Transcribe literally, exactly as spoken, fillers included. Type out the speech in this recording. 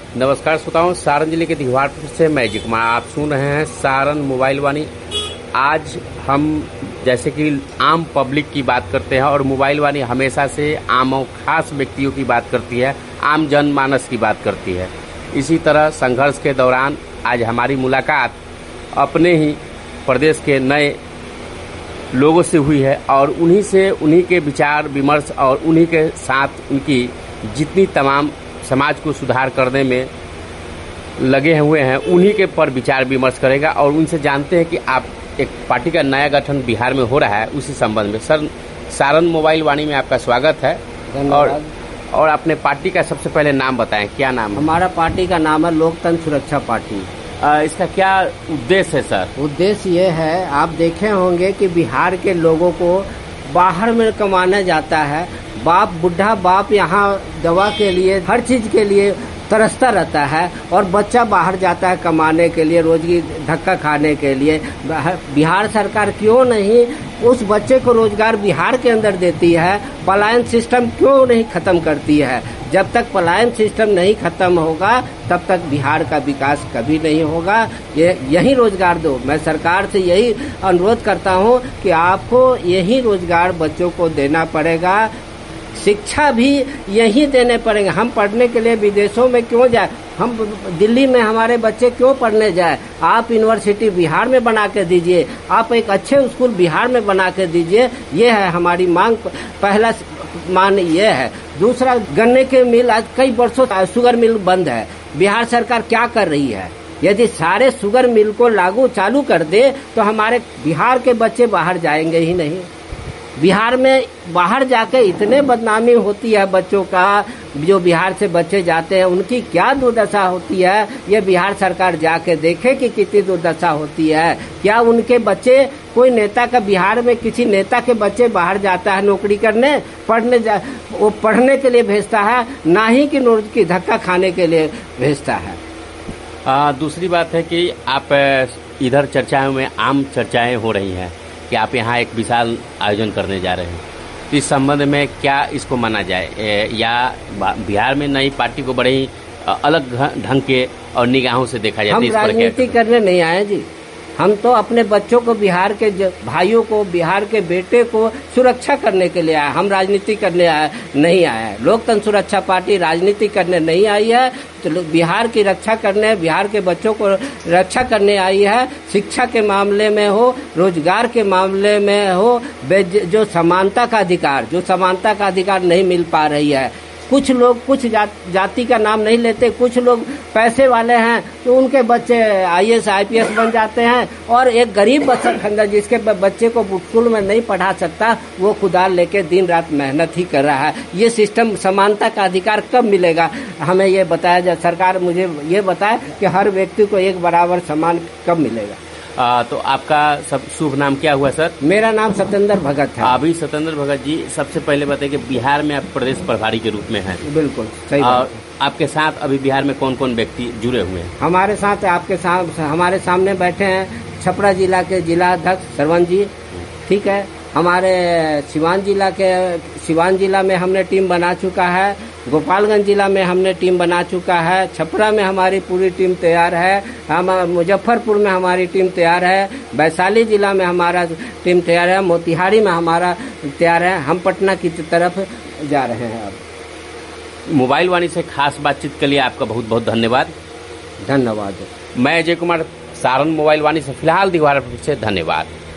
नमस्कार श्रोताओं, सारण जिले के दिघवाड़पुर से मैं अजय कुमार आप सुन रहे हैं सारण मोबाइल वाणी। आज हम जैसे कि आम पब्लिक की बात करते हैं और मोबाइल वाणी हमेशा से आम और खास व्यक्तियों की बात करती है, आम जनमानस की बात करती है। इसी तरह संघर्ष के दौरान आज हमारी मुलाकात अपने ही प्रदेश के नए लोगों से हुई है और उन्हीं से उन्हीं के विचार विमर्श और उन्हीं के साथ उनकी जितनी तमाम समाज को सुधार करने में लगे हुए हैं उन्हीं के पर विचार विमर्श करेगा और उनसे जानते हैं कि आप एक पार्टी का नया गठन बिहार में हो रहा है, उसी संबंध में। सर, सारण मोबाइल वाणी में आपका स्वागत है। और और अपने पार्टी का सबसे पहले नाम बताएं, क्या नाम है? हमारा पार्टी का नाम है लोकतंत्र सुरक्षा पार्टी। आ, इसका क्या उद्देश्य है सर? उद्देश्य ये है, आप देखे होंगे कि बिहार के लोगों को बाहर में कमाना जाता है। बाप बुढ़ा बाप यहाँ दवा के लिए हर चीज के लिए तरसता रहता है और बच्चा बाहर जाता है कमाने के लिए, रोज की धक्का खाने के लिए। बिहार सरकार क्यों नहीं उस बच्चे को रोजगार बिहार के अंदर देती है? पलायन सिस्टम क्यों नहीं खत्म करती है? जब तक पलायन सिस्टम नहीं खत्म होगा तब तक बिहार का विकास कभी नहीं होगा। ये यही रोजगार दो। मैं सरकार से यही अनुरोध करता हूँ कि आपको यही रोजगार बच्चों को देना पड़ेगा, शिक्षा भी यही देने पड़ेंगे। हम पढ़ने के लिए विदेशों में क्यों जाए? हम दिल्ली में हमारे बच्चे क्यों पढ़ने जाए? आप यूनिवर्सिटी बिहार में बना के दीजिए, आप एक अच्छे स्कूल बिहार में बना के दीजिए। ये है हमारी मांग। पहला मान ये है। दूसरा, गन्ने के मिल आज कई वर्षों शुगर मिल बंद है। बिहार सरकार क्या कर रही है? यदि सारे शुगर मिल को लागू चालू कर दे तो हमारे बिहार के बच्चे बाहर जाएंगे ही नहीं। बिहार में बाहर जाके इतने बदनामी होती है बच्चों का, जो बिहार से बच्चे जाते हैं उनकी क्या दुर्दशा होती है, ये बिहार सरकार जाके देखे कि कितनी दुर्दशा होती है। क्या उनके बच्चे, कोई नेता का बिहार में किसी नेता के बच्चे बाहर जाता है नौकरी करने, पढ़ने जा, वो पढ़ने के लिए भेजता है, ना ही कि रोज की धक्का खाने के लिए भेजता है। आ, दूसरी बात है कि आप इधर चर्चाओं में आम चर्चाएं हो रही हैं कि आप यहाँ एक विशाल आयोजन करने जा रहे हैं, तो इस संबंध में क्या इसको माना जाए या बिहार में नई पार्टी को बड़े ही अलग ढंग के और निगाहों से देखा जाए? हम राजनीति करने नहीं आए जी, हम तो अपने बच्चों को, बिहार के भाइयों को, बिहार के बेटे को सुरक्षा करने के लिए आए। हम राजनीति करने आए नहीं आए। लोकतंत्र सुरक्षा पार्टी राजनीति करने नहीं आई है, तो बिहार की रक्षा करने, बिहार के बच्चों को रक्षा करने आई है। शिक्षा के मामले में हो, रोजगार के मामले में हो, जो समानता का अधिकार, जो समानता का अधिकार नहीं मिल पा रही है। कुछ लोग कुछ जा, जाति का नाम नहीं लेते, कुछ लोग पैसे वाले हैं तो उनके बच्चे I A S I P S बन जाते हैं और एक गरीब बच्चा खंडा जिसके बच्चे को स्कूल में नहीं पढ़ा सकता, वो कुदाल लेके दिन रात मेहनत ही कर रहा है। ये सिस्टम, समानता का अधिकार कब मिलेगा? हमें ये बताया जाए, सरकार मुझे ये बताए कि हर व्यक्ति को एक बराबर सम्मान कब मिलेगा। आ, तो आपका सब शुभ नाम क्या हुआ सर? मेरा नाम सत्येंद्र भगत है। अभी सत्येंद्र भगत जी, सबसे पहले बताइए कि बिहार में आप प्रदेश प्रभारी के रूप में हैं। बिल्कुल सही। और आपके साथ अभी बिहार में कौन कौन व्यक्ति जुड़े हुए हैं? हमारे साथ आपके साथ हमारे सामने बैठे हैं छपरा जिला के जिला अध्यक्ष सरवन जी, ठीक है। हमारे सिवान जिला के सिवान जिला में हमने टीम बना चुका है, गोपालगंज जिला में हमने टीम बना चुका है, छपरा में हमारी पूरी टीम तैयार है, हम मुजफ्फरपुर में हमारी टीम तैयार है, वैशाली जिला में हमारा टीम तैयार है, मोतिहारी में हमारा तैयार है। हम पटना की तरफ जा रहे हैं। अब मोबाइल वाणी से खास बातचीत के लिए आपका बहुत बहुत धन्यवाद। धन्यवाद। मैं अजय कुमार, सारण मोबाइल वाणी से फिलहाल दिघवाड़पुर से, धन्यवाद।